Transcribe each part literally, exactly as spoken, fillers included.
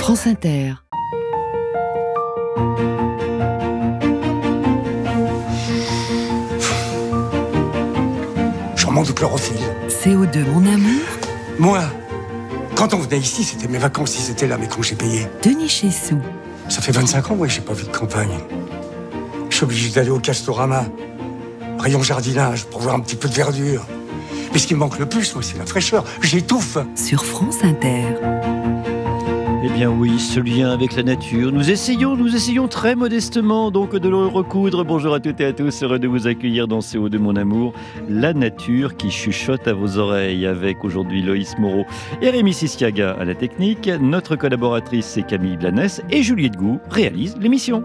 France Inter. J'en manque de chlorophylle. C O deux, mon amour. Moi, quand on venait ici, c'était mes vacances, si c'était là mes congés payés. Denis Chessou. Ça fait vingt-cinq ans, ouais, j'ai pas vu de campagne. Je suis obligé d'aller au Castorama, rayon jardinage, pour voir un petit peu de verdure. Mais ce qui me manque le plus, moi, c'est la fraîcheur. J'étouffe. Sur France Inter. Eh bien oui, ce lien avec la nature, nous essayons, nous essayons très modestement donc de le recoudre. Bonjour à toutes et à tous, heureux de vous accueillir dans C O deux, mon amour. La nature qui chuchote à vos oreilles avec aujourd'hui Loïs Moreau et Rémi Siskiaga à la technique. Notre collaboratrice c'est Camille Blanès et Juliette Gou réalise l'émission.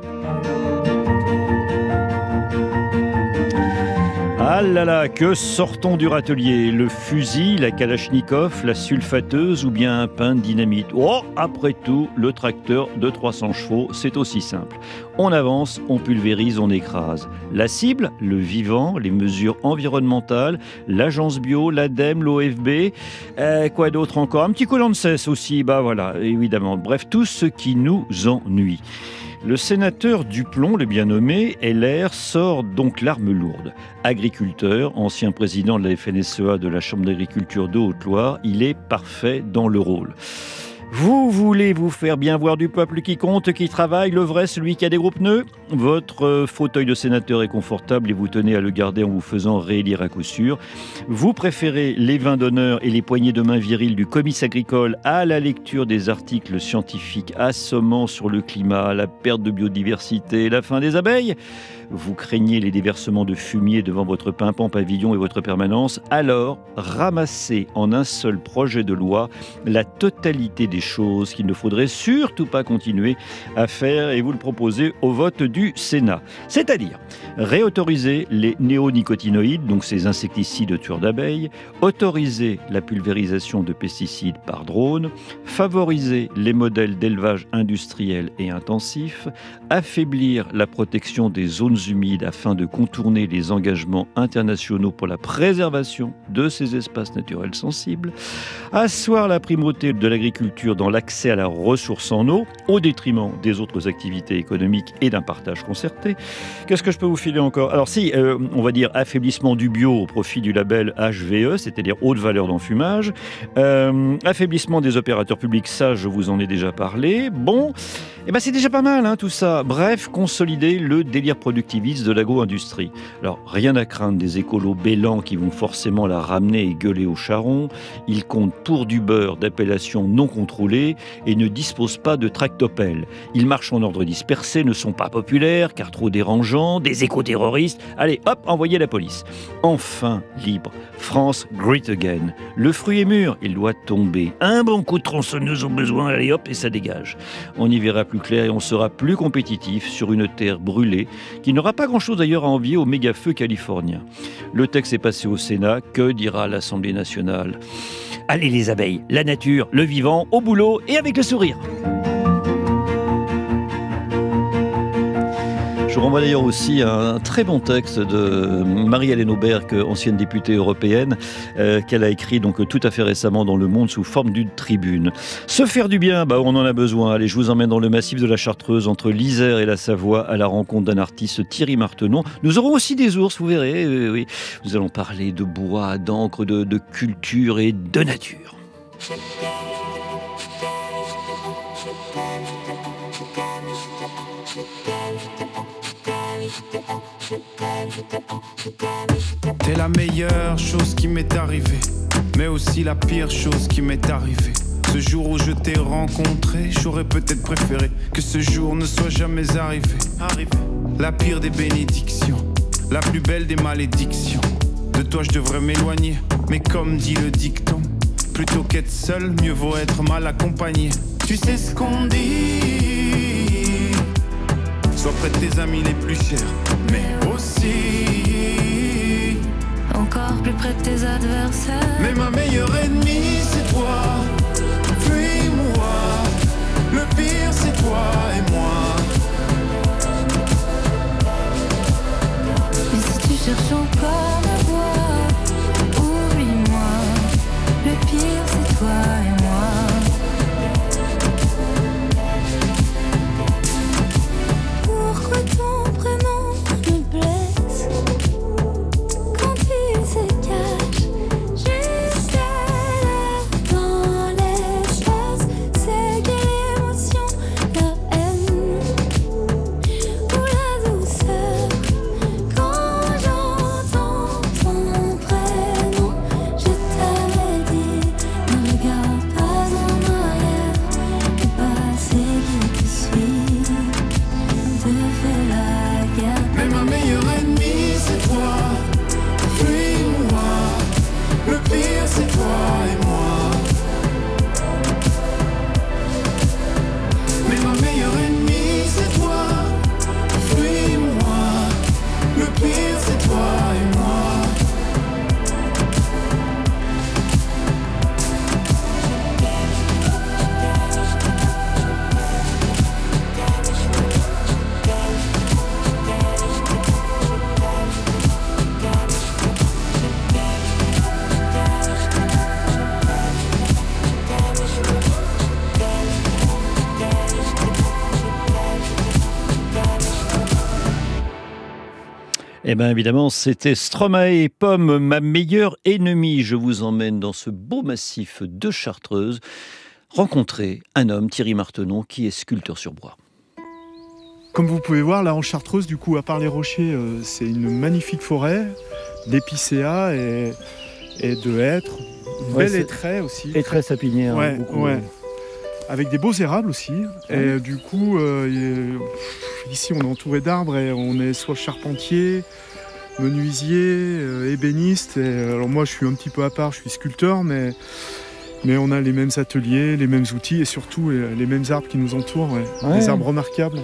Ah là là, que sortons du râtelier? Le fusil, la kalachnikov, la sulfateuse ou bien un pain de dynamite? Oh, après tout, le tracteur de trois cents chevaux, c'est aussi simple. On avance, on pulvérise, on écrase. La cible, le vivant, les mesures environnementales, l'agence bio, l'ADEME, l'O F B, euh, quoi d'autre encore? Un petit collant de cesse aussi, bah voilà, évidemment. Bref, tout ce qui nous ennuie. Le sénateur Duplon, le bien nommé, L R, sort donc l'arme lourde. Agriculteur, ancien président de la F N S E A de la Chambre d'agriculture de Haute-Loire, il est parfait dans le rôle. Vous voulez vous faire bien voir du peuple qui compte, qui travaille, le vrai, celui qui a des gros pneus? Votre fauteuil de sénateur est confortable et vous tenez à le garder en vous faisant réélire à coup sûr. Vous préférez les vins d'honneur et les poignées de main viriles du comice agricole à la lecture des articles scientifiques assommants sur le climat, la perte de biodiversité, la fin des abeilles? Vous craignez les déversements de fumier devant votre pimpant pavillon et votre permanence? Alors, ramassez en un seul projet de loi la totalité des choses qu'il ne faudrait surtout pas continuer à faire et vous le proposez au vote du Sénat. C'est-à-dire réautoriser les néonicotinoïdes, donc ces insecticides tueurs d'abeilles, autoriser la pulvérisation de pesticides par drone, favoriser les modèles d'élevage industriel et intensif, affaiblir la protection des zones humides afin de contourner les engagements internationaux pour la préservation de ces espaces naturels sensibles, asseoir la primauté de l'agriculture dans l'accès à la ressource en eau au détriment des autres activités économiques et d'un partage concerté. Qu'est-ce que je peux vous filer encore? Alors si, euh, on va dire affaiblissement du bio au profit du label H V E, c'est-à-dire haute valeur d'enfumage, euh, affaiblissement des opérateurs publics, ça je vous en ai déjà parlé. Bon, eh ben c'est déjà pas mal hein, tout ça. Bref, consolider le délire productiviste de l'agro-industrie. Alors, rien à craindre des écolos bêlants qui vont forcément la ramener et gueuler au charron. Ils comptent pour du beurre d'appellation non contrôlée et ne disposent pas de tractopelles. Ils marchent en ordre dispersé, ne sont pas populaires car trop dérangeants, des éco-terroristes. Allez, hop, envoyez la police. Enfin, libre. France great again. Le fruit est mûr, il doit tomber. Un bon coup de tronçonneuse au besoin, allez hop, et ça dégage. On y verra plus clair et on sera plus compétitif sur une terre brûlée qui n'aura pas grand-chose d'ailleurs à envier au méga-feu californien. Le texte est passé au Sénat, que dira l'Assemblée nationale? Allez les abeilles, la nature, le vivant, au boulot et avec le sourire. Je renvoie d'ailleurs aussi à un très bon texte de Marie-Hélène Aubert, ancienne députée européenne, euh, qu'elle a écrit donc tout à fait récemment dans Le Monde sous forme d'une tribune. Se faire du bien, bah, on en a besoin. Allez, je vous emmène dans le massif de la Chartreuse, entre l'Isère et la Savoie, à la rencontre d'un artiste, Thierry Martenon. Nous aurons aussi des ours, vous verrez. Oui, oui. Nous allons parler de bois, d'encre, de, de culture et de nature. T'es la meilleure chose qui m'est arrivée, mais aussi la pire chose qui m'est arrivée. Ce jour où je t'ai rencontré, j'aurais peut-être préféré que ce jour ne soit jamais arrivé. La pire des bénédictions, la plus belle des malédictions. De toi je devrais m'éloigner, mais comme dit le dicton, plutôt qu'être seul, mieux vaut être mal accompagné. Tu sais ce qu'on dit, sois près de tes amis les plus chers, mais aussi encore plus près de tes adversaires. Mais ma meilleure ennemie c'est toi, fuis-moi. Le pire c'est toi et moi. Mais si tu cherches encore la voie, oublie-moi. Le pire c'est toi et moi. Eh bien évidemment, c'était Stromae, Pomme, ma meilleure ennemie. Je vous emmène dans ce beau massif de Chartreuse, rencontrer un homme, Thierry Martenon, qui est sculpteur sur bois. Comme vous pouvez voir, là en Chartreuse, du coup, à part les rochers, euh, c'est une magnifique forêt d'épicéas et, et de hêtres. Une Ouais, belle c'est- hêtraie aussi. Et très sapinière. Ouais, beaucoup. ouais. Avec des beaux érables aussi. Et du coup, euh, y- pff, ici on est entouré d'arbres et on est soit charpentier, menuisier, euh, ébéniste. Et, euh, alors moi je suis un petit peu à part, je suis sculpteur, mais, mais on a les mêmes ateliers, les mêmes outils et surtout euh, les mêmes arbres qui nous entourent. Ouais. Ouais. Des arbres remarquables.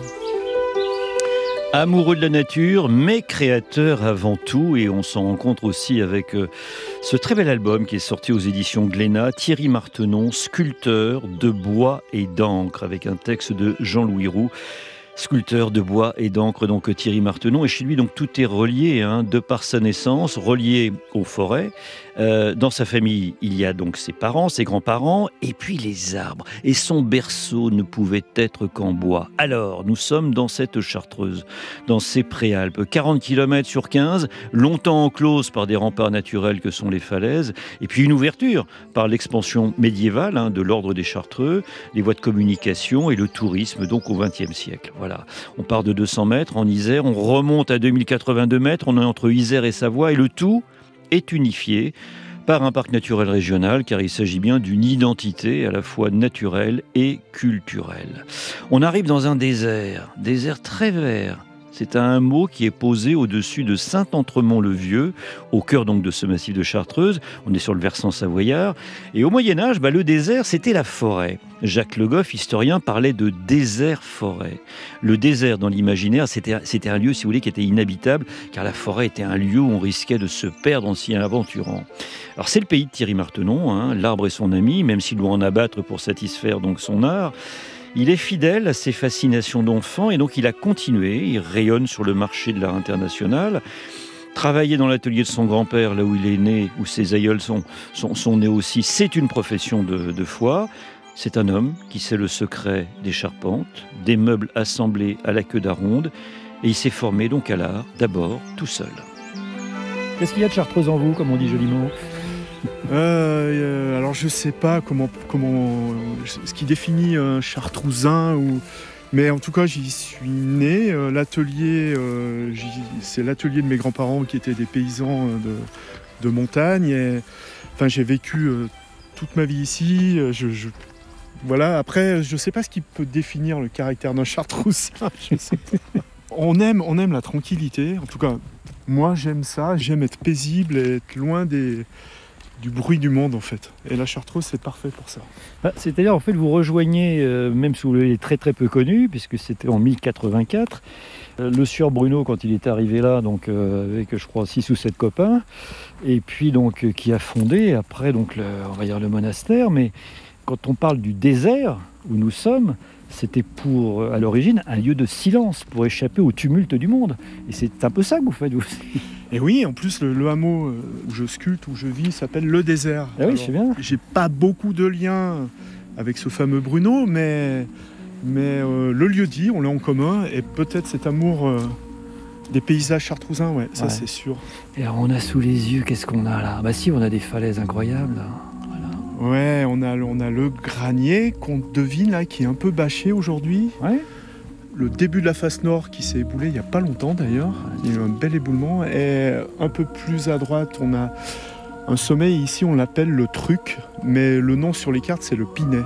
Amoureux de la nature, mais créateur avant tout, et on s'en rencontre aussi avec euh, ce très bel album qui est sorti aux éditions Glénat, Thierry Martenon, sculpteur de bois et d'encre, avec un texte de Jean-Louis Roux. Sculpteur de bois et d'encre, donc Thierry Martenon. Et chez lui, donc tout est relié, hein, de par sa naissance, relié aux forêts. Euh, dans sa famille, il y a donc ses parents, ses grands-parents, et puis les arbres. Et son berceau ne pouvait être qu'en bois. Alors, nous sommes dans cette Chartreuse, dans ces préalpes, quarante kilomètres sur quinze, longtemps enclose par des remparts naturels que sont les falaises, et puis une ouverture par l'expansion médiévale, hein, de l'ordre des Chartreux, les voies de communication et le tourisme, donc au vingtième siècle. Voilà. On part de deux cents mètres en Isère, on remonte à deux mille quatre-vingt-deux mètres, on est entre Isère et Savoie, et le tout est unifié par un parc naturel régional, car il s'agit bien d'une identité à la fois naturelle et culturelle. On arrive dans un désert, désert très vert. C'est un hameau qui est posé au-dessus de Saint-Entremont-le-Vieux, au cœur donc de ce massif de Chartreuse. On est sur le versant savoyard. Et au Moyen-Âge, bah, le désert, c'était la forêt. Jacques Le Goff, historien, parlait de désert-forêt. Le désert, dans l'imaginaire, c'était, c'était un lieu, si vous voulez, qui était inhabitable, car la forêt était un lieu où on risquait de se perdre en s'y aventurant. Alors c'est le pays de Thierry Martenon, hein, l'arbre est son ami, même s'il doit en abattre pour satisfaire donc son art. Il est fidèle à ses fascinations d'enfant et donc il a continué, il rayonne sur le marché de l'art international. Travailler dans l'atelier de son grand-père, là où il est né, où ses aïeuls sont, sont, sont nés aussi, c'est une profession de, de foi. C'est un homme qui sait le secret des charpentes, des meubles assemblés à la queue d'aronde, et il s'est formé donc à l'art, d'abord tout seul. Qu'est-ce qu'il y a de Chartreuse en vous, comme on dit joliment ? Euh, euh, alors je sais pas comment, comment ce qui définit un Chartrousin ou, mais en tout cas j'y suis né. Euh, l'atelier, euh, j'y- c'est l'atelier de mes grands-parents qui étaient des paysans euh, de, de montagne. Et, enfin j'ai vécu euh, toute ma vie ici. euh, Je, je- voilà. Après je sais pas ce qui peut définir le caractère d'un Chartrousin. Je sais pas. On aime, on aime la tranquillité. En tout cas moi j'aime ça. J'aime être paisible et être loin des du bruit du monde en fait. Et la Chartreuse c'est parfait pour ça. Bah, C'est-à-dire, en fait, vous rejoignez, euh, même si vous l'avez très très peu connu, puisque c'était en mille quatre-vingt-quatre, euh, le sieur Bruno, quand il est arrivé là, donc euh, avec, je crois, six ou sept copains, et puis donc euh, qui a fondé après, donc, le, on va dire le monastère. Mais quand on parle du désert où nous sommes, c'était pour, euh, à l'origine, un lieu de silence pour échapper au tumulte du monde. Et c'est un peu ça que vous faites, vous aussi. Et oui, en plus le, le hameau euh, où je sculpte, où je vis, s'appelle Le Désert. Ah oui, c'est bien. J'ai pas beaucoup de liens avec ce fameux Bruno, mais, mais euh, le lieu dit, on l'a en commun, et peut-être cet amour euh, des paysages chartrousins, ouais, ça Ouais. c'est sûr. Et alors, on a sous les yeux, qu'est-ce qu'on a là ? Bah si, on a des falaises incroyables. Là. Voilà. Ouais, on a, on a le granier qu'on devine là, qui est un peu bâché aujourd'hui. Ouais. Le début de la face nord qui s'est éboulé il n'y a pas longtemps d'ailleurs. Il y a eu un bel éboulement. Et un peu plus à droite, on a un sommet. Ici, on l'appelle le Truc. Mais le nom sur les cartes, c'est le Pinet.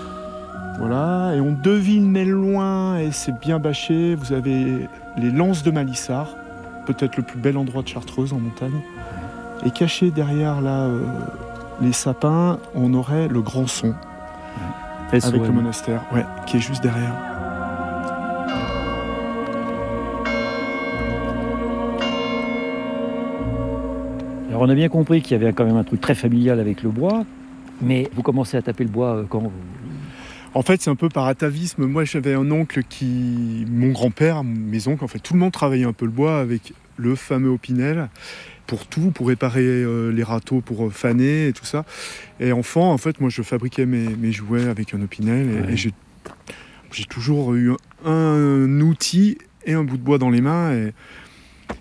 Voilà. Et on devine, mais loin, et c'est bien bâché. Vous avez les lances de Malissard. Peut-être le plus bel endroit de Chartreuse en montagne. Et caché derrière là, euh, les sapins, on aurait le Grand Son. S O M. Avec le monastère, ouais, qui est juste derrière. Alors on a bien compris qu'il y avait quand même un truc très familial avec le bois, mais vous commencez à taper le bois euh, quand vous... En fait, c'est un peu par atavisme. Moi, j'avais un oncle qui... Mon grand-père, mes oncles, en fait, tout le monde travaillait un peu le bois avec le fameux Opinel pour tout, pour réparer euh, les râteaux, pour euh, faner et tout ça. Et enfant, en fait, moi, je fabriquais mes, mes jouets avec un Opinel. Et, Ouais. et j'ai, j'ai toujours eu un, un outil et un bout de bois dans les mains. Et,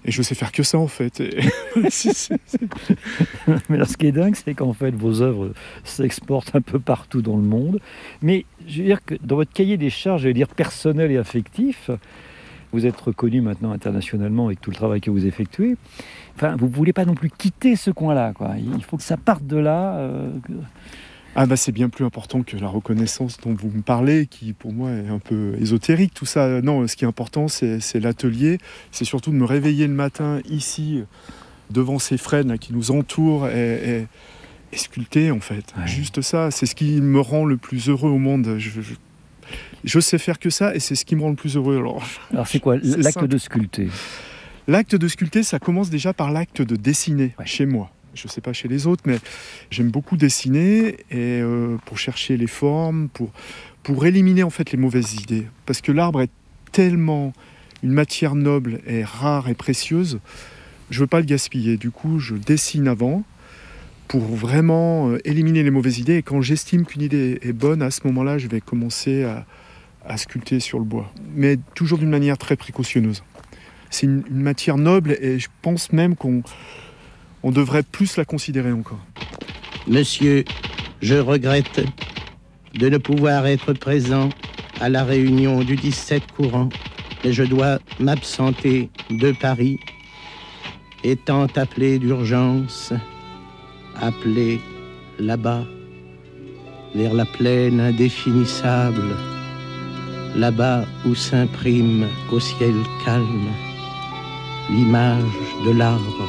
Et je sais faire que ça en fait. Et... c'est, c'est, c'est... Mais là, ce qui est dingue, c'est qu'en fait, vos œuvres s'exportent un peu partout dans le monde. Mais je veux dire que dans votre cahier des charges, je vais dire personnel et affectif, vous êtes reconnu maintenant internationalement avec tout le travail que vous effectuez. Enfin, vous ne voulez pas non plus quitter ce coin-là, quoi. Il faut que ça parte de là. Euh, que... Ah bah c'est bien plus important que la reconnaissance dont vous me parlez, qui pour moi est un peu ésotérique, tout ça. Non, ce qui est important, c'est, c'est l'atelier. C'est surtout de me réveiller le matin ici, devant ces frênes là, qui nous entourent, et, et, et sculpter en fait. Ouais. Juste ça, c'est ce qui me rend le plus heureux au monde. Je, je, je sais faire que ça, et c'est ce qui me rend le plus heureux. Alors, Alors c'est quoi c'est l'acte simple. de sculpter? L'acte de sculpter, ça commence déjà par l'acte de dessiner, ouais. Chez moi. Je ne sais pas chez les autres, mais j'aime beaucoup dessiner et euh, pour chercher les formes, pour, pour éliminer en fait les mauvaises idées. Parce que l'arbre est tellement une matière noble et rare et précieuse, je ne veux pas le gaspiller. Du coup, je dessine avant pour vraiment euh, éliminer les mauvaises idées. Et quand j'estime qu'une idée est bonne, à ce moment-là, je vais commencer à, à sculpter sur le bois. Mais toujours d'une manière très précautionneuse. C'est une, une matière noble et je pense même qu'on... On devrait plus la considérer encore. Monsieur, je regrette de ne pouvoir être présent à la réunion du dix-sept courant, mais je dois m'absenter de Paris, étant appelé d'urgence, appelé là-bas, vers la plaine indéfinissable, là-bas où s'imprime au ciel calme l'image de l'arbre.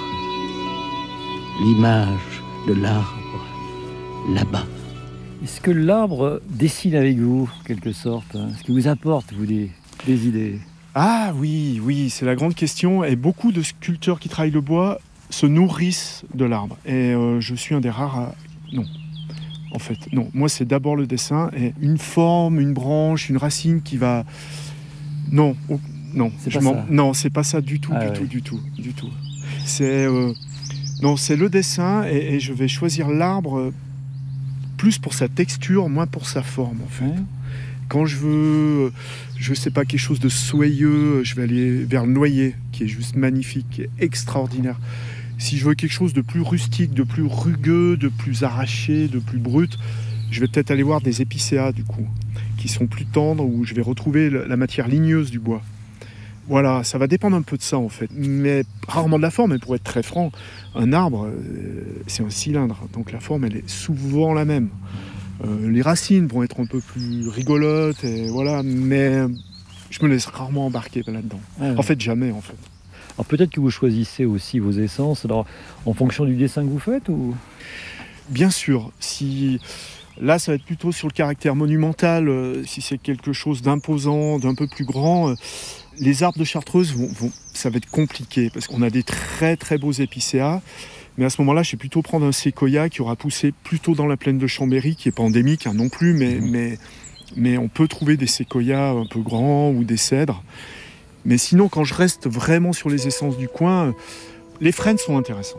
L'image de l'arbre, là-bas. Est-ce que l'arbre dessine avec vous, en quelque sorte? Est-ce qu'il vous apporte, vous, des, des idées? Ah oui, oui, c'est la grande question. Et beaucoup de sculpteurs qui travaillent le bois se nourrissent de l'arbre. Et euh, je suis un des rares à... Non, en fait, non. Moi, c'est d'abord le dessin et une forme, une branche, une racine qui va... Non, oh, non. C'est je pas ça. Non, c'est pas ça du tout, ah, du ouais. tout, du tout, du tout. C'est... Euh... Non, c'est le dessin et, et je vais choisir l'arbre plus pour sa texture, moins pour sa forme en fait. Ouais. Quand je veux, je sais pas, quelque chose de soyeux, je vais aller vers le noyer qui est juste magnifique, qui est extraordinaire. Si je veux quelque chose de plus rustique, de plus rugueux, de plus arraché, de plus brut, je vais peut-être aller voir des épicéas du coup, qui sont plus tendres, où je vais retrouver la matière ligneuse du bois. Voilà, ça va dépendre un peu de ça en fait, mais rarement de la forme. Et pour être très franc, un arbre, euh, c'est un cylindre, donc la forme elle est souvent la même. Euh, les racines vont être un peu plus rigolotes, et voilà, mais je me laisse rarement embarquer là-dedans. Ah ouais. En fait, jamais en fait. Alors peut-être que vous choisissez aussi vos essences, alors en fonction du dessin que vous faites ou... Bien sûr, si... Là, ça va être plutôt sur le caractère monumental, euh, si c'est quelque chose d'imposant, d'un peu plus grand... Euh, Les arbres de Chartreuse, vont, vont, ça va être compliqué parce qu'on a des très très beaux épicéas. Mais à ce moment-là, je vais plutôt prendre un séquoia qui aura poussé plutôt dans la plaine de Chambéry, qui n'est pas endémique hein, non plus, mais, mmh. mais, mais on peut trouver des séquoias un peu grands ou des cèdres. Mais sinon, quand je reste vraiment sur les essences du coin, les frênes sont intéressants.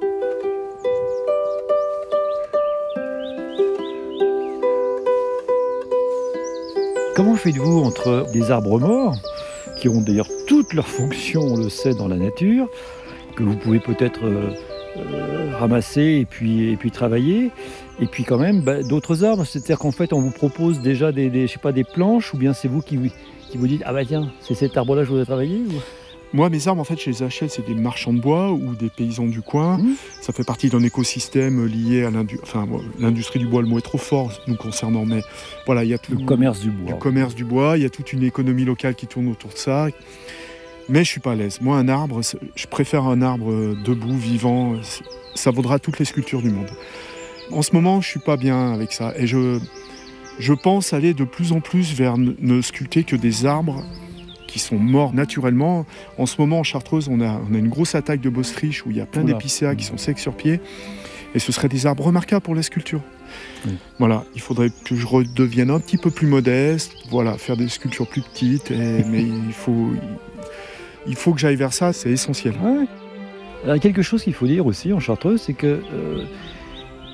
Comment faites-vous entre des arbres morts qui ont d'ailleurs toutes leurs fonctions, on le sait, dans la nature, que vous pouvez peut-être euh, euh, ramasser et puis, et puis travailler, et puis quand même bah, d'autres arbres, c'est-à-dire qu'en fait on vous propose déjà des, des, je sais pas, des planches, ou bien c'est vous qui, qui vous dites « Ah bah tiens, c'est cet arbre-là que je voudrais travailler » ou... Moi, mes arbres, en fait, je les achète, c'est des marchands de bois ou des paysans du coin. Mmh. Ça fait partie d'un écosystème lié à l'indu... enfin, l'industrie du bois. Le mot est trop fort nous concernant, mais voilà, il y a tout le commerce du bois. Le commerce du bois, il y a toute une économie locale qui tourne autour de ça. Mais je suis pas à l'aise. Moi, un arbre, je préfère un arbre debout, vivant. Ça vaudra toutes les sculptures du monde. En ce moment, je suis pas bien avec ça, et je je pense aller de plus en plus vers ne sculpter que des arbres qui sont morts naturellement. En ce moment, en Chartreuse, on a, on a une grosse attaque de bossetriche où il y a plein Oula. d'épicéas qui sont secs sur pied. Et ce seraient des arbres remarquables pour la sculpture. Oui. Voilà, il faudrait que je redevienne un petit peu plus modeste, voilà, faire des sculptures plus petites. Et, mais il faut, il faut que j'aille vers ça, c'est essentiel. Ouais. Alors, quelque chose qu'il faut dire aussi en Chartreuse, c'est que euh,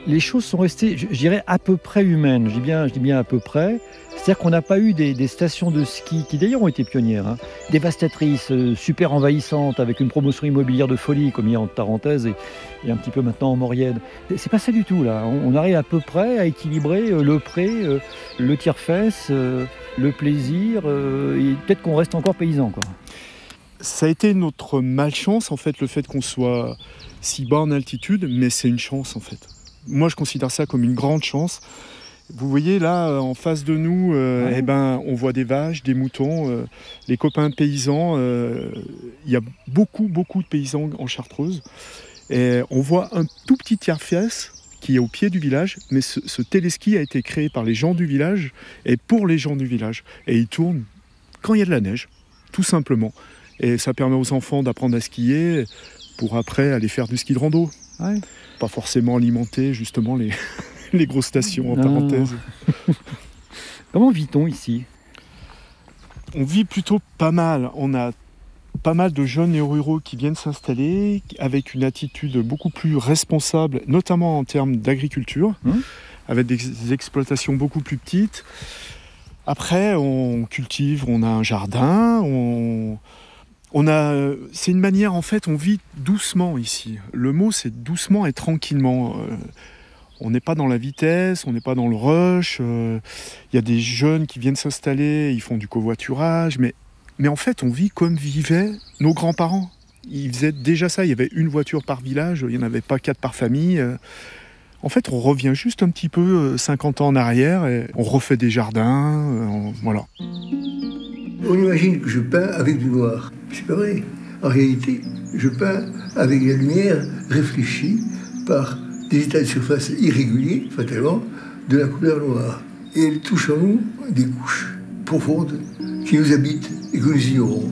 les choses sont restées, je, je dirais, à peu près humaines. Je dis bien, je dis bien à peu près. C'est-à-dire qu'on n'a pas eu des, des stations de ski, qui d'ailleurs ont été pionnières, hein, dévastatrices, euh, super envahissantes, avec une promotion immobilière de folie, comme il y a en Tarentaise et, et un petit peu maintenant en Maurienne. C'est pas ça du tout, là. On, on arrive à peu près à équilibrer euh, le pré, euh, le tire-fesse, euh, le plaisir, euh, et peut-être qu'on reste encore paysan, quoi. Ça a été notre malchance, en fait, le fait qu'on soit si bas en altitude, mais c'est une chance, en fait. Moi, je considère ça comme une grande chance. Vous voyez là, en face de nous, euh, ouais. eh ben, on voit des vaches, des moutons, euh, les copains paysans. Il euh, y a beaucoup, beaucoup de paysans en Chartreuse. Et on voit un tout petit tiers-fesse qui est au pied du village, mais ce, ce téléski a été créé par les gens du village et pour les gens du village. Et il tourne quand il y a de la neige, tout simplement. Et ça permet aux enfants d'apprendre à skier pour après aller faire du ski de rando. Ouais. Pas forcément alimenter justement les... les grosses stations en parenthèse. Comment vit-on ici ? On vit plutôt pas mal. On a pas mal de jeunes néo-ruraux qui viennent s'installer avec une attitude beaucoup plus responsable, notamment en termes d'agriculture, mmh. avec des exploitations beaucoup plus petites. Après, on cultive, on a un jardin, on... On a, c'est une manière, en fait, on vit doucement ici. Le mot, c'est doucement et tranquillement. Euh, On n'est pas dans la vitesse, on n'est pas dans le rush. Il euh, y a des jeunes qui viennent s'installer, ils font du covoiturage. Mais, mais en fait, on vit comme vivaient nos grands-parents. Ils faisaient déjà ça. Il y avait une voiture par village, il n'y en avait pas quatre par famille. Euh, en fait, on revient juste un petit peu euh, cinquante ans en arrière et on refait des jardins. Euh, on, voilà. On imagine que je peins avec du noir. C'est pas vrai. En réalité, je peins avec la lumière réfléchie par des états de surface irréguliers, fatalement, de la couleur noire. Et elle touche en nous des couches profondes qui nous habitent et que nous ignorons.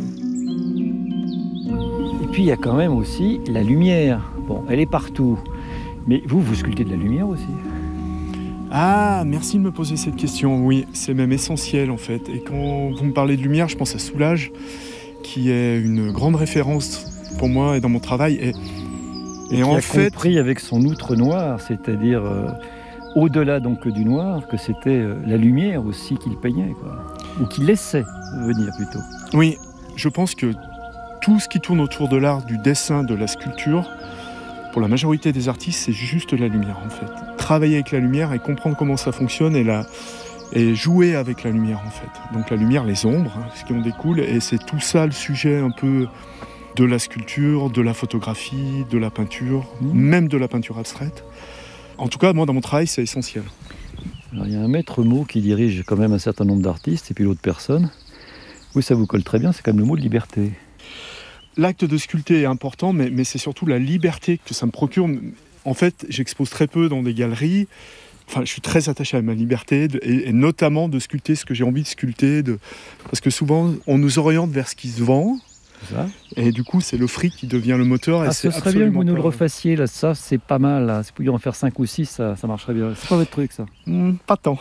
Et puis il y a quand même aussi la lumière. Bon, elle est partout. Mais vous, vous sculptez de la lumière aussi ? Ah, merci de me poser cette question. Oui, c'est même essentiel en fait. Et quand vous me parlez de lumière, je pense à Soulages, qui est une grande référence pour moi et dans mon travail. Et Et, et qui en a fait... compris avec son outre noir, c'est-à-dire euh, au-delà donc du noir, que c'était euh, la lumière aussi qu'il peignait, quoi. Ou qu'il laissait venir plutôt. Oui, je pense que tout ce qui tourne autour de l'art, du dessin, de la sculpture, pour la majorité des artistes, c'est juste la lumière en fait. Travailler avec la lumière et comprendre comment ça fonctionne et, la... et jouer avec la lumière en fait. Donc la lumière, les ombres, hein, ce qui en découle, et c'est tout ça le sujet un peu... de la sculpture, de la photographie, de la peinture, mmh. même de la peinture abstraite. En tout cas, moi, dans mon travail, c'est essentiel. Alors, il y a un maître mot qui dirige quand même un certain nombre d'artistes et puis l'autre personne. Oui, ça vous colle très bien, c'est quand même le mot de liberté. L'acte de sculpter est important, mais, mais c'est surtout la liberté que ça me procure. En fait, j'expose très peu dans des galeries. Enfin, je suis très attaché à ma liberté, de, et, et notamment de sculpter ce que j'ai envie de sculpter. De... Parce que souvent, on nous oriente vers ce qui se vend. Ça. Et du coup, c'est le fric qui devient le moteur. Ah, et ce c'est serait bien que vous nous pas... le refassiez, là. Ça, c'est pas mal. Là. Si vous pouviez en faire cinq ou six, ça, ça marcherait bien. C'est pas votre truc, ça mmh, Pas tant.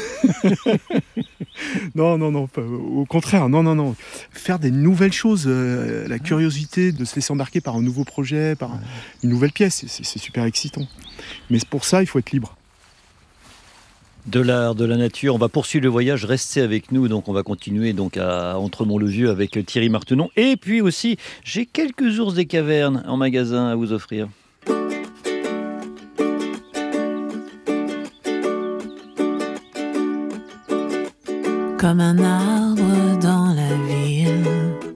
non, non, non. Pas, au contraire, non, non, non. Faire des nouvelles choses, euh, la curiosité de se laisser embarquer par un nouveau projet, par ouais. une nouvelle pièce, c'est, c'est super excitant. Mais pour ça, il faut être libre. De l'art, de la nature, on va poursuivre le voyage, restez avec nous, donc on va continuer donc à Entremont-le-Vieux avec Thierry Martenon. Et puis aussi, j'ai quelques ours des cavernes en magasin à vous offrir. Comme un arbre dans la ville,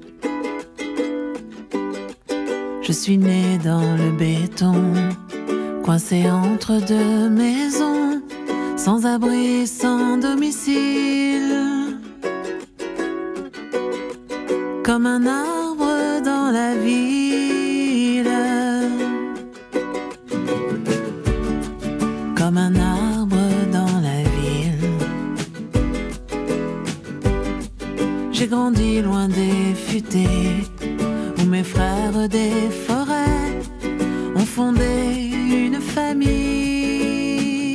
je suis né dans le béton, coincé entre deux maisons, sans abri, sans domicile. Comme un arbre dans la ville, comme un arbre dans la ville. J'ai grandi loin des futaies, où mes frères des forêts ont fondé une famille.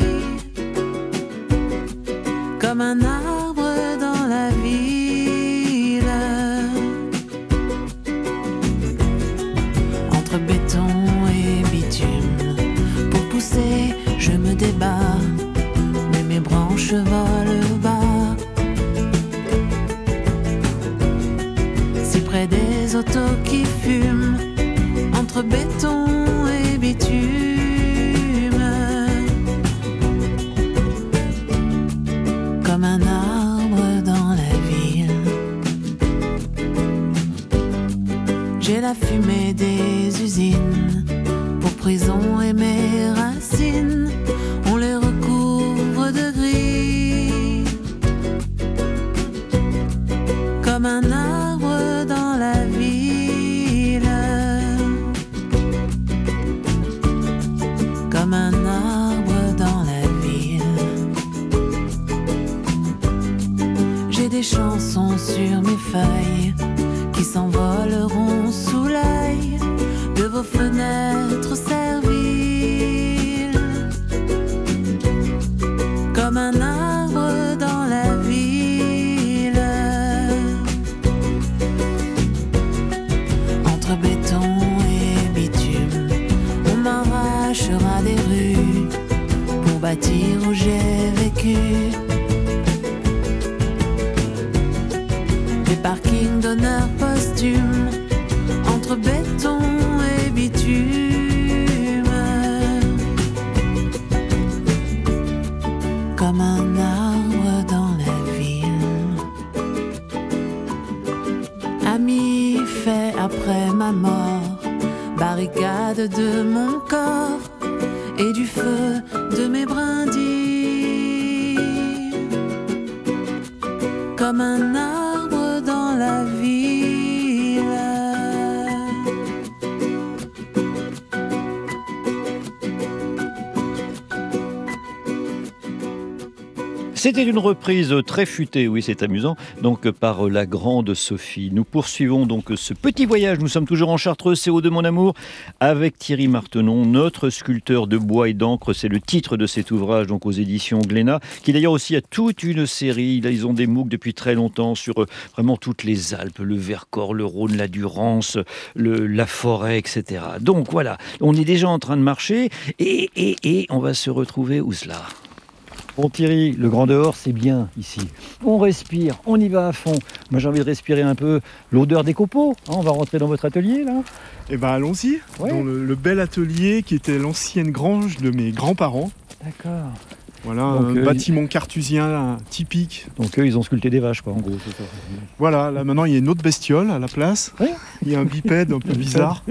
Comme un arbre dans la ville, entre béton et bitume. Pour pousser, je me près des autos qui fument, entre béton et bitume. Comme un arbre dans la ville, j'ai la fumée des usines pour prison et mes racines, on les recouvre de gris. Comme un arbre dans la ville, comme un arbre dans la ville. J'ai des chansons sur mes feuilles qui s'envoleront sous l'œil de vos fenêtres serviles. Comme un arbre dans la ville, entre béton et bitume, on m'arrachera des rues pour bâtir où j'ai vécu. Des parkings d'honneur posthume, entre béton et bitume. Comme un arbre dans la ville. Ami fait après ma mort, barricade de mon corps et du feu de mes brindilles. Comme un arbre dans la ville. C'était une reprise très futée, oui c'est amusant, donc par la grande Sophie. Nous poursuivons donc ce petit voyage, nous sommes toujours en Chartreuse, C O deux mon amour, avec Thierry Martenon, notre sculpteur de bois et d'encre, c'est le titre de cet ouvrage, donc aux éditions Glénat, qui d'ailleurs aussi a toute une série, là ils ont des MOOC depuis très longtemps sur euh, vraiment toutes les Alpes, le Vercors, le Rhône, la Durance, le, la forêt, et cetera. Donc voilà, on est déjà en train de marcher et, et, et on va se retrouver où cela ? Bon Thierry, le grand dehors c'est bien ici. On respire, on y va à fond. Moi j'ai envie de respirer un peu l'odeur des copeaux. Hein, on va rentrer dans votre atelier là. Eh ben allons-y, Ouais. dans le, le bel atelier qui était l'ancienne grange de mes grands-parents. D'accord. Voilà, Donc, un euh, bâtiment cartusien euh, typique. Donc eux ils ont sculpté des vaches quoi en gros. C'est ça. Voilà, là maintenant il y a une autre bestiole à la place. Ouais. Il y a un bipède un peu bizarre.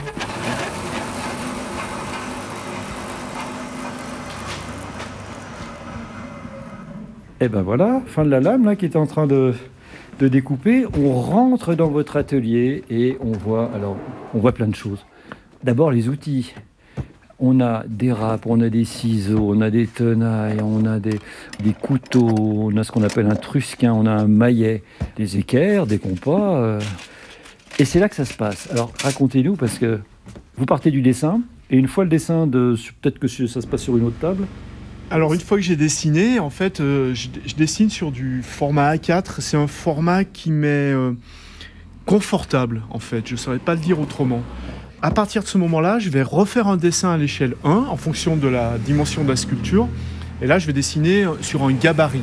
Et ben voilà, fin de la lame là qui est en train de, de découper. On rentre dans votre atelier et on voit, alors, on voit plein de choses. D'abord les outils. On a des râpes, on a des ciseaux, on a des tenailles, on a des, des couteaux, on a ce qu'on appelle un trusquin, on a un maillet, des équerres, des compas. euh. Et c'est là que ça se passe. Alors racontez-nous, parce que vous partez du dessin, et une fois le dessin, de, peut-être que ça se passe sur une autre table. Alors une fois que j'ai dessiné, en fait, euh, je, je dessine sur du format A quatre. C'est un format qui m'est euh, confortable, en fait. Je ne saurais pas le dire autrement. À partir de ce moment-là, je vais refaire un dessin à l'échelle un, en fonction de la dimension de la sculpture. Et là, je vais dessiner sur un gabarit.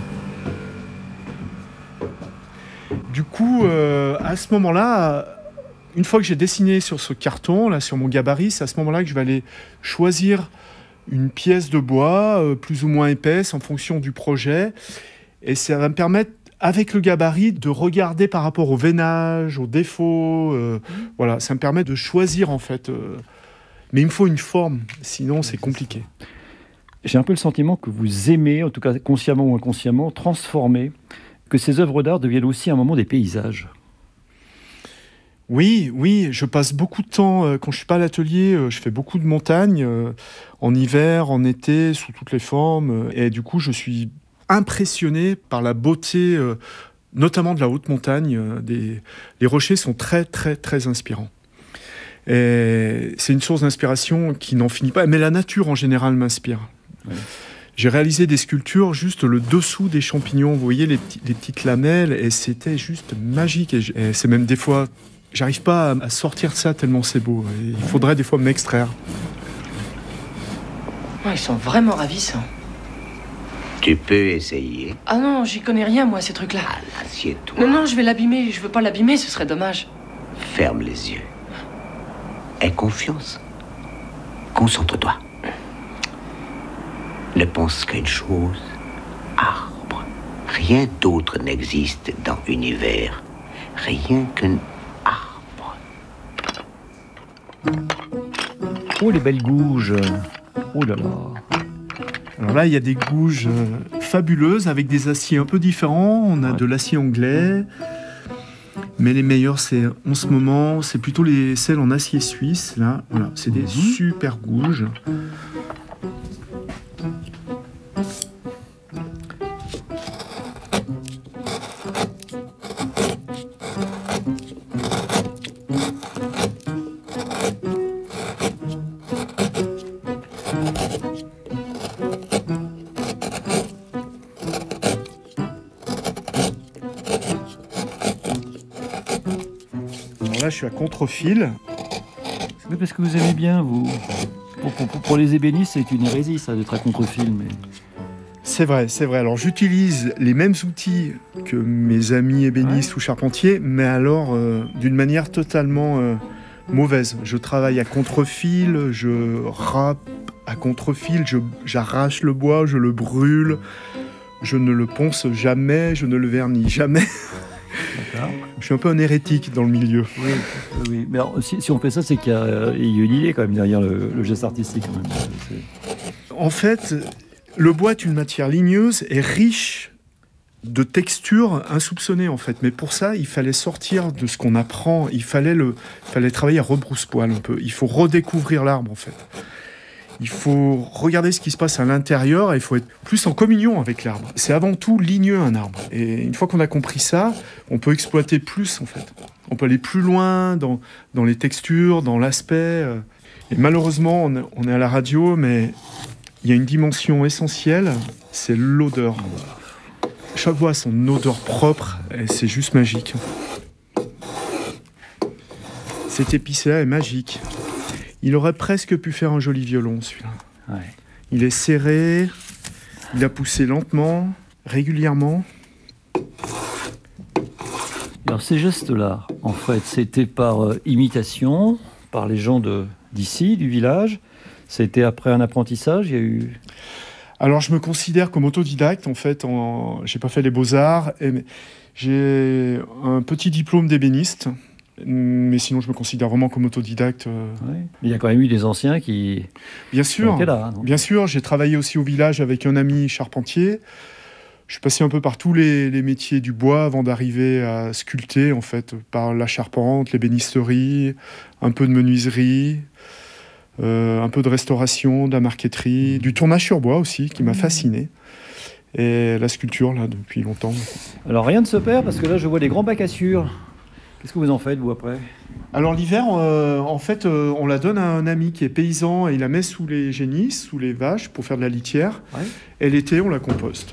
Du coup, euh, à ce moment-là, une fois que j'ai dessiné sur ce carton, là, sur mon gabarit, c'est à ce moment-là que je vais aller choisir une pièce de bois euh, plus ou moins épaisse en fonction du projet. Et ça va me permettre, avec le gabarit, de regarder par rapport au veinage, aux défauts. Euh, mmh. Voilà, ça me permet de choisir en fait. Euh, mais il me faut une forme, sinon c'est compliqué. J'ai un peu le sentiment que vous aimez, en tout cas consciemment ou inconsciemment, transformer, que ces œuvres d'art deviennent aussi à un moment des paysages. Oui, oui, je passe beaucoup de temps, euh, quand je ne suis pas à l'atelier, euh, je fais beaucoup de montagne, euh, en hiver, en été, sous toutes les formes. Euh, et du coup, je suis impressionné par la beauté, euh, notamment de la haute montagne. Euh, des... Les rochers sont très, très, très inspirants. Et c'est une source d'inspiration qui n'en finit pas. Mais la nature, en général, m'inspire. Ouais. J'ai réalisé des sculptures, juste le dessous des champignons. Vous voyez les, petits, les petites lamelles, et c'était juste magique. Et, j- et c'est même des fois... J'arrive pas à sortir de ça tellement c'est beau. Il faudrait des fois m'extraire. Oh, ils sont vraiment ravissants. Tu peux essayer. Ah non, j'y connais rien, moi, ces trucs-là. Ah, assieds-toi. Non, non, je vais l'abîmer. Je veux pas l'abîmer, ce serait dommage. Ferme les yeux. Aie confiance. Concentre-toi. Ne pense qu'à une chose, arbre. Rien d'autre n'existe dans l'univers. Rien qu'un arbre. Oh, les belles gouges. Oh là là. Alors là, il y a des gouges euh, fabuleuses avec des aciers un peu différents. On a Ouais. de l'acier anglais. Mais les meilleurs, c'est en ce moment, c'est plutôt les celles en acier suisse. Là, voilà, c'est des Mhm. super gouges. Alors là, je suis à contre-fil. Oui, parce que vous aimez bien, vous. Pour, pour- pour- pour les ébénistes, c'est une hérésie, ça, d'être à contre-fil. Mais... C'est vrai, c'est vrai. Alors j'utilise les mêmes outils que mes amis ébénistes ou charpentiers, mais alors euh, d'une manière totalement euh, mauvaise. Je travaille à contre-fil, je râpe à contre-fil, je- j'arrache le bois, je le brûle, je ne le ponce jamais, je ne le vernis jamais. D'accord. Je suis un peu un hérétique dans le milieu. Oui, oui. Mais alors, si, si on fait ça, c'est qu'il y a, euh, il y a une idée quand même derrière le, le geste artistique. Quand même. C'est- En fait, le bois est une matière ligneuse et riche de textures insoupçonnées en fait. Mais pour ça, il fallait sortir de ce qu'on apprend. Il fallait, le, il fallait travailler à rebrousse-poil un peu. Il faut redécouvrir l'arbre en fait. Il faut regarder ce qui se passe à l'intérieur et il faut être plus en communion avec l'arbre. C'est avant tout ligneux un arbre. Et une fois qu'on a compris ça, on peut exploiter plus en fait. On peut aller plus loin dans, dans les textures, dans l'aspect. Et malheureusement, on est- on est à la radio, mais il y a une dimension essentielle, c'est l'odeur. Chaque bois a son odeur propre et c'est juste magique. Cet épicéa est magique. Il aurait presque pu faire un joli violon, celui-là. Ouais. Il est serré, il a poussé lentement, régulièrement. Alors ces gestes-là, en fait, c'était par euh, imitation, par les gens de, d'ici, du village. C'était après un apprentissage, il y a eu... Alors, je me considère comme autodidacte, en fait. En... J'ai pas fait les beaux-arts. Et... J'ai un petit diplôme d'ébéniste. Mais sinon, je me considère vraiment comme autodidacte. Ouais. Il y a quand même eu des anciens qui... Bien sûr. qui étaient là, non ? Bien sûr, j'ai travaillé aussi au village avec un ami charpentier. Je suis passé un peu par tous les, les métiers du bois avant d'arriver à sculpter, en fait, par la charpente, l'ébénisterie, un peu de menuiserie, euh, un peu de restauration, de la marqueterie, du tournage sur bois aussi, qui m'a fasciné. Et la sculpture, là, depuis longtemps. Alors rien ne se perd, parce que là, je vois des grands bacs à sucre. Qu'est-ce que vous en faites, vous, après ? Alors l'hiver, euh, en fait, euh, on la donne à un ami qui est paysan et il la met sous les génisses, sous les vaches, pour faire de la litière. Ouais. Et l'été, on la composte.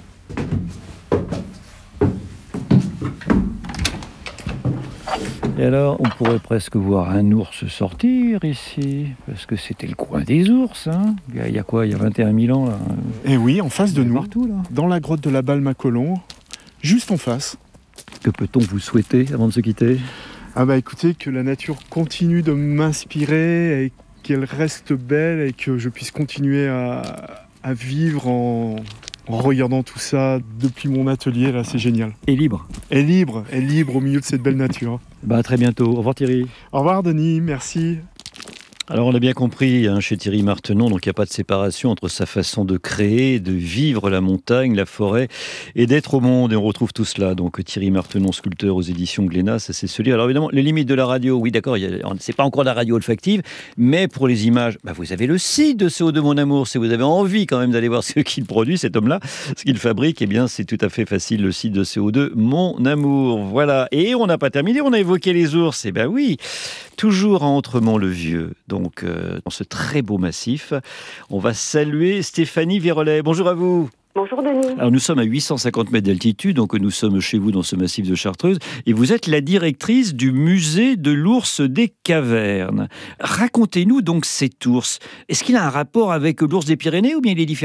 Et alors, on pourrait presque voir un ours sortir ici, parce que c'était le coin des ours, hein. Il y a, il y a quoi, il y a vingt et un mille ans, là. Et oui, en face de nous, Partout, là. dans la grotte de la Balme-à-Colomb, juste en face. Que peut-on vous souhaiter avant de se quitter ? Ah bah écoutez, que la nature continue de m'inspirer et qu'elle reste belle et que je puisse continuer à, à vivre en, en regardant tout ça depuis mon atelier, là, c'est génial. Et libre. Et libre, et libre au milieu de cette belle nature. Bah, à très bientôt. Au revoir, Thierry. Au revoir Denis, merci. Alors on a bien compris hein, chez Thierry Martenon, donc il n'y a pas de séparation entre sa façon de créer, de vivre la montagne, la forêt et d'être au monde. Et on retrouve tout cela. Donc Thierry Martenon, sculpteur aux éditions Glénat, ça c'est ce livre. Alors évidemment, les limites de la radio, oui d'accord, c'est pas encore de la radio olfactive, mais pour les images, bah, vous avez le site de C O deux Mon Amour. Si vous avez envie quand même d'aller voir ce qu'il produit, cet homme-là, ce qu'il fabrique, eh bien c'est tout à fait facile, le site de C O deux Mon Amour. Voilà. Et on n'a pas terminé, on a évoqué les ours. Eh bien oui, toujours à Entremont-le-Vieux. Donc, euh, dans ce très beau massif, on va saluer Stéphanie Vérolet. Bonjour à vous. Bonjour Denis. Alors, nous sommes à huit cent cinquante mètres d'altitude, donc nous sommes chez vous dans ce massif de Chartreuse, et vous êtes la directrice du musée de l'ours des cavernes. Racontez-nous donc cet ours. Est-ce qu'il a un rapport avec l'ours des Pyrénées ou bien il est différent ?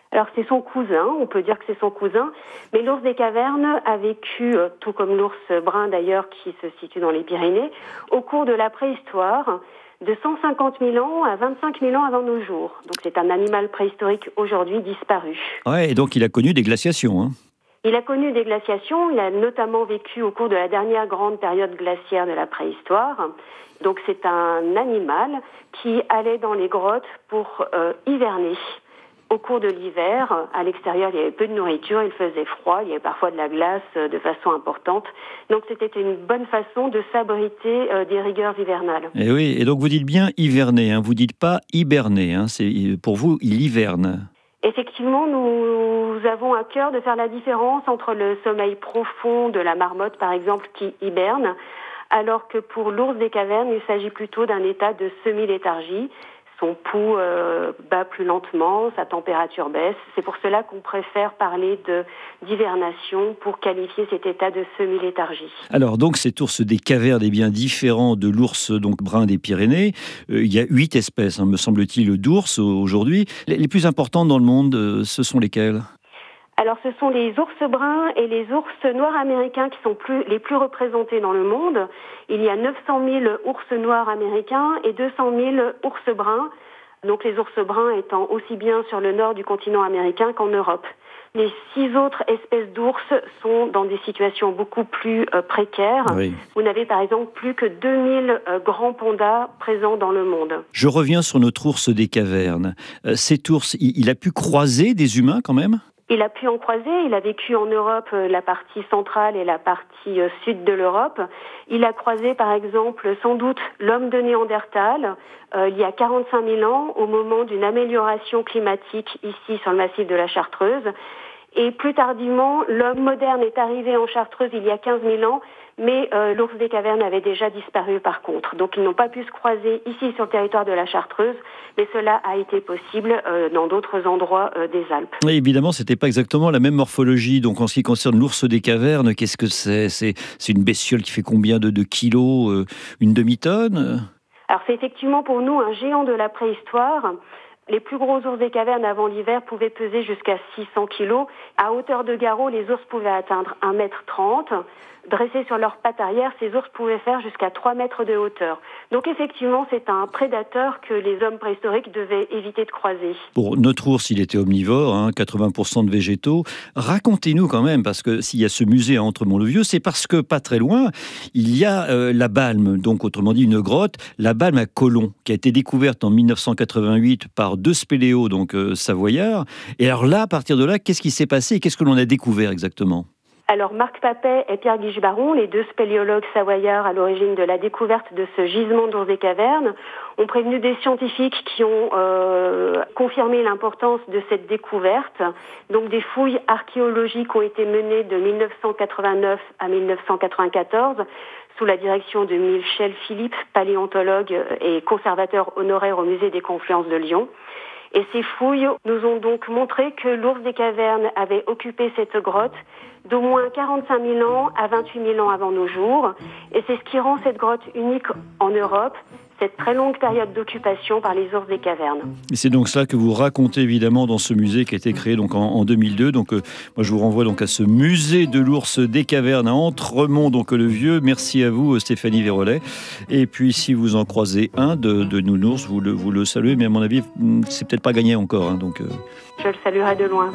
Alors c'est son cousin, on peut dire que c'est son cousin, mais l'ours des cavernes a vécu, euh, tout comme l'ours brun d'ailleurs qui se situe dans les Pyrénées, au cours de la préhistoire, de cent cinquante mille ans à vingt-cinq mille ans avant nos jours. Donc c'est un animal préhistorique aujourd'hui disparu. Ouais, et donc il a connu des glaciations, hein. Il a connu des glaciations, il a notamment vécu au cours de la dernière grande période glaciaire de la préhistoire. Donc c'est un animal qui allait dans les grottes pour euh, hiverner. Au cours de l'hiver, à l'extérieur, il y avait peu de nourriture, il faisait froid, il y avait parfois de la glace de façon importante. Donc c'était une bonne façon de s'abriter euh, des rigueurs hivernales. Et oui, et donc vous dites bien hiverner, hein, vous dites pas hiberner, hein, c'est, pour vous, il hiverne. Effectivement, nous avons à cœur de faire la différence entre le sommeil profond de la marmotte, par exemple, qui hiberne, alors que pour l'ours des cavernes, il s'agit plutôt d'un état de semi-léthargie. Son pouls euh, bat plus lentement, sa température baisse. C'est pour cela qu'on préfère parler de d'hivernation pour qualifier cet état de semi-léthargie. Alors donc cet ours des cavernes est bien différent de l'ours donc brun des Pyrénées. Euh, il y a huit espèces, hein, me semble-t-il, d'ours aujourd'hui. Les, les plus importantes dans le monde, euh, ce sont lesquelles ? Alors ce sont les ours bruns et les ours noirs américains qui sont plus, les plus représentés dans le monde. Il y a neuf cent mille ours noirs américains et deux cent mille ours bruns. Donc les ours bruns étant aussi bien sur le nord du continent américain qu'en Europe. Les six autres espèces d'ours sont dans des situations beaucoup plus euh, précaires. Oui. Vous n'avez par exemple plus que deux mille euh, grands pandas présents dans le monde. Je reviens sur notre ours des cavernes. Euh, cet ours, il, il a pu croiser des humains quand même ? Il a pu en croiser, il a vécu en Europe, euh, la partie centrale et la partie euh, sud de l'Europe. Il a croisé par exemple sans doute l'homme de Néandertal euh, il y a quarante-cinq mille ans au moment d'une amélioration climatique ici sur le massif de la Chartreuse. Et plus tardivement, l'homme moderne est arrivé en Chartreuse il y a quinze mille ans, mais euh, l'ours des cavernes avait déjà disparu par contre. Donc ils n'ont pas pu se croiser ici sur le territoire de la Chartreuse, mais cela a été possible euh, dans d'autres endroits euh, des Alpes. Oui, évidemment, c'était pas exactement la même morphologie. Donc en ce qui concerne l'ours des cavernes, qu'est-ce que c'est ? C'est, c'est une bestiole qui fait combien de, de kilos ? euh, Une demi-tonne ? Alors c'est effectivement pour nous un géant de la préhistoire. Les plus gros ours des cavernes avant l'hiver pouvaient peser jusqu'à six cents kilos. À hauteur de garrot, les ours pouvaient atteindre un mètre trente. Dressés sur leurs pattes arrière, ces ours pouvaient faire jusqu'à trois mètres de hauteur. Donc effectivement, c'est un prédateur que les hommes préhistoriques devaient éviter de croiser. Bon, notre ours, il était omnivore, hein, quatre-vingts pour cent de végétaux. Racontez-nous quand même, parce que s'il y a ce musée à Entremont-le-Vieux, c'est parce que pas très loin, il y a euh, la Balme, donc autrement dit une grotte, la Balme à Colomb, qui a été découverte en mille neuf cent quatre-vingt-huit par deux spéléos donc euh, savoyards. Et alors là, à partir de là, qu'est-ce qui s'est passé et qu'est-ce que l'on a découvert exactement ? Alors Marc Papet et Pierre Guiche-Baron, les deux spéléologues savoyards à l'origine de la découverte de ce gisement d'ours des cavernes, ont prévenu des scientifiques qui ont euh, confirmé l'importance de cette découverte. Donc des fouilles archéologiques ont été menées de mille neuf cent quatre-vingt-neuf à mille neuf cent quatre-vingt-quatorze sous la direction de Michel Philippe, paléontologue et conservateur honoraire au musée des Confluences de Lyon. Et ces fouilles nous ont donc montré que l'ours des cavernes avait occupé cette grotte d'au moins quarante-cinq mille ans à vingt-huit mille ans avant nos jours. Et c'est ce qui rend cette grotte unique en Europe, cette très longue période d'occupation par les ours des cavernes. Et c'est donc ça que vous racontez évidemment dans ce musée qui a été créé donc en, en deux mille deux. Donc euh, moi je vous renvoie donc à ce musée de l'ours des cavernes à Entremont donc le Vieux. Merci à vous Stéphanie Vérolet. Et puis si vous en croisez un de, de nounours, vous le, vous le saluez. Mais à mon avis c'est peut-être pas gagné encore. Hein, donc, euh... Je le saluerai de loin.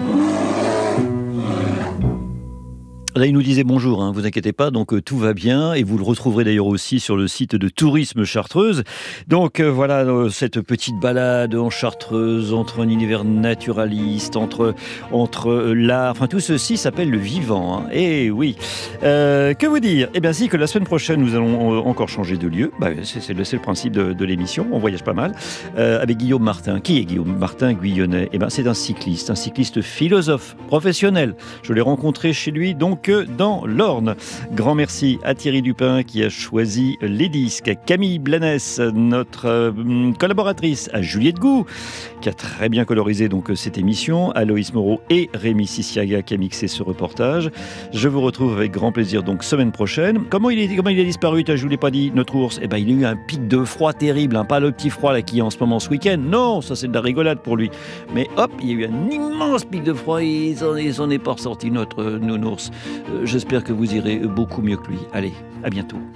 Là, il nous disait bonjour, hein, vous inquiétez pas, donc euh, tout va bien, et vous le retrouverez d'ailleurs aussi sur le site de Tourisme Chartreuse. Donc euh, voilà, euh, cette petite balade en Chartreuse, entre un univers naturaliste, entre, entre euh, l'art, enfin tout ceci s'appelle le vivant. Hein. Et oui, euh, que vous dire ? Eh bien si, que la semaine prochaine, nous allons euh, encore changer de lieu, bah, c'est, c'est, le, c'est le principe de, de l'émission, on voyage pas mal, euh, avec Guillaume Martin. Qui est Guillaume Martin Guyonnais ? Eh bien c'est un cycliste, un cycliste philosophe, professionnel. Je l'ai rencontré chez lui, donc que dans l'Orne. Grand merci à Thierry Dupin qui a choisi les disques, à Camille Blanès, notre euh, collaboratrice, à Juliette Gou qui a très bien colorisé donc cette émission, à Loïs Moreau et Rémi Sissiaga qui a mixé ce reportage. Je vous retrouve avec grand plaisir donc semaine prochaine. Comment il est, comment il a disparu, je vous l'ai pas dit, notre ours? Eh ben il a eu un pic de froid terrible, hein, pas le petit froid là qui est en ce moment ce week-end. Non, ça c'est de la rigolade pour lui. Mais hop, il y a eu un immense pic de froid et ils en, ils en est pas ressorti notre nounours. Euh, j'espère que vous irez beaucoup mieux que lui. Allez, à bientôt.